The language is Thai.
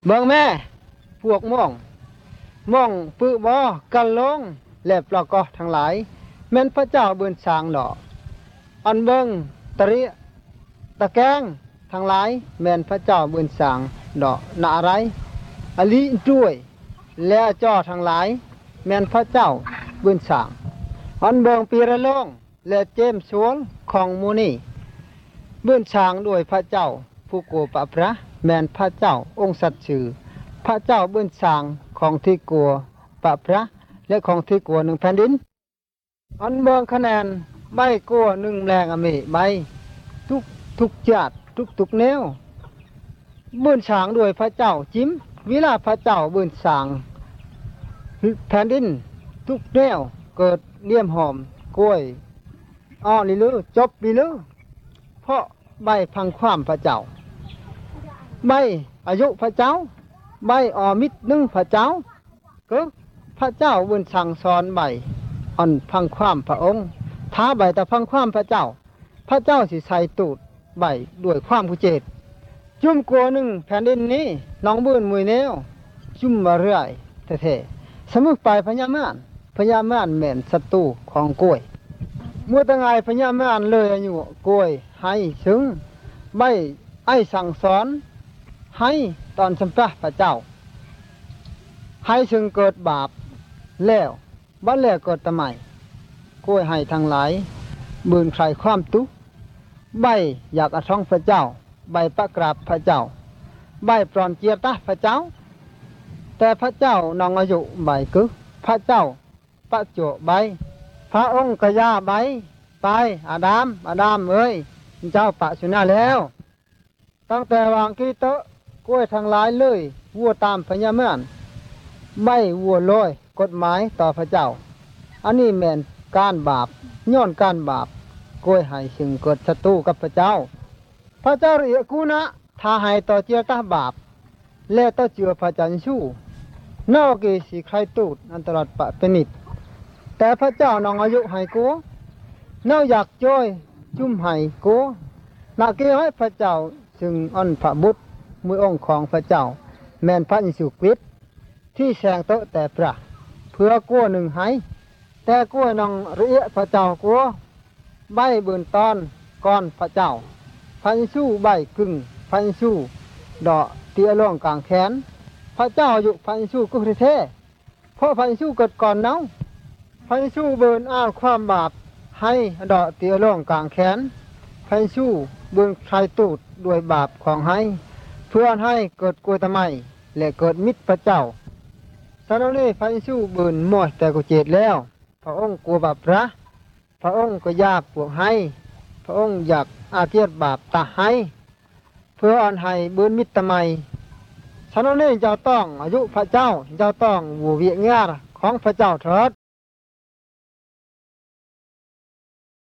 เบิ่งแม่พวกม่องปื้อบ่กันลงและปลอกอทั้งหลายแม่นพระเจ้าเบิ่นสร้างดอกอันเบิ่งตะเรียตะแกงทั้งหลายแม่นพระเจ้าเบิ่นสร้างดอกน่ะอะไรอลิด้วยและจ้อทั้งหลายแม่นพระเจ้าเบิ่นสร้างอันเบิ่งปีระโลงและเจมสวงของหมู่นี้เบิ่นสร้างด้วยพระเจ้าผู้โกปะพระแม่นพระเจ้าองค์สัตย์ชื่อพระเจ้าเบิ่นสร้างของที่กลัวปะพระและของที่กลัวหนึ่งแผ่นดินอันเบิ่งคะแนนใบกลัวหนึ่งแรงอเมใบทุกจัดทุกแนวเบิ่นสร้างด้วยพระเจ้าจิ้มเวลาพระเจ้าเบิ่นสร้างแผ่นดินทุกแนวเกิดเลี่ยมหอมกล้วยอ้อลิลือจบลิลือเพราะใบพังความพระเจ้าใบอายุพระเจ้าใบออมิตรนึ่งพระเจ้าก็พระเจ้าเบิ่นสั่งสอนใบอ่อนพังความพระองค์ท้าใบแต่พังความพระเจ้าพระเจ้าสิใส่ตูดใบด้วยความกุเจตจุ่มกลัวหนึ่งแผ่นดินนี้น้องเบิ่นมวยแนวจุ่มมาเรื่อยแท้ๆสมุกไปพญามารแม่นศัตรูของกล้วยเมื่อตั้งไงพญามารเลยอายุกล้วยให้ถึงใบไอ้สั่งสอนให้ตอนสัมปะพระเจ้าให้ถึงเกิดบาปแล้วบ้านแล้วเกิดตะใหม่กล้วยให้ทั้งหลายบืนใครความตุใบอยากอท้องพระเจ้าใบประกราบพระเจ้าใบปลอนเกียรติพระเจ้าแต่พระเจ้านองอายุใบกึพระเจ้าประโจใบพระองค์กระยาใบไปอาดามเอ้ยเจ้าปะสุนาแล้วตั้งแต่วางกีเตะกล้วยทางหลายเลยวัวตามพญามารไม่วัวลอยกฎหมายต่อพระเจ้าอันนี้แม่นการบาปย้อนการบาปกล้วยให้ซึ่งเกิดศัตรูกับพระเจ้าพระเจ้าเรียกกูนะถ้าให้ต่อเจียตาบาปและต่อเจือพระจันทร์ชู้นอกกีสีใครตูดอันตรายปะเป็นนิดแต่พระเจ้านองอายุให้กูเน่าอยากจ้อยจุ่มให้กูนักเกี่ยวให้พระเจ้าซึ่งอันพระบุตรมือองค์ของพระเจ้าแม่นพระเยซูคริสต์ที่แสงโตแต่พระเพื่อกู้หนึ่งให้แต่กู้นองเรียพระเจ้ากู้ใบเบืนตอนก่อนพระเจ้าพระเยซูใบกึ่งพระเยซูดอกเตี้ยล่องกลางแขนพระเจ้าอยู่พระเยซูกุริเทเพราะพระเยซูเกิดก่อนเนาพระเยซูเบืนอ้างความบาปให้ดอกเตี้ยล่องกลางแขนพระเยซูเบืนใครตูดด้วยบาปของให้เพื่อให้เกิดกลัวทำไมและเกิดมิตรพระเจ้าสารนี้พระเยซูเบืนหมดแต่กุเจตแล้วพระองค์กลัวบาปพระองค์ก็ยากปวกให้พระองค์อยากอาเกียรบาปตาให้เพื่ออ่อนให้เบืนมิตรทำไมฉะนั้นเจ้าต้องอายุพระเจ้าต้องวูเวียงาของพระเจ้าเถิด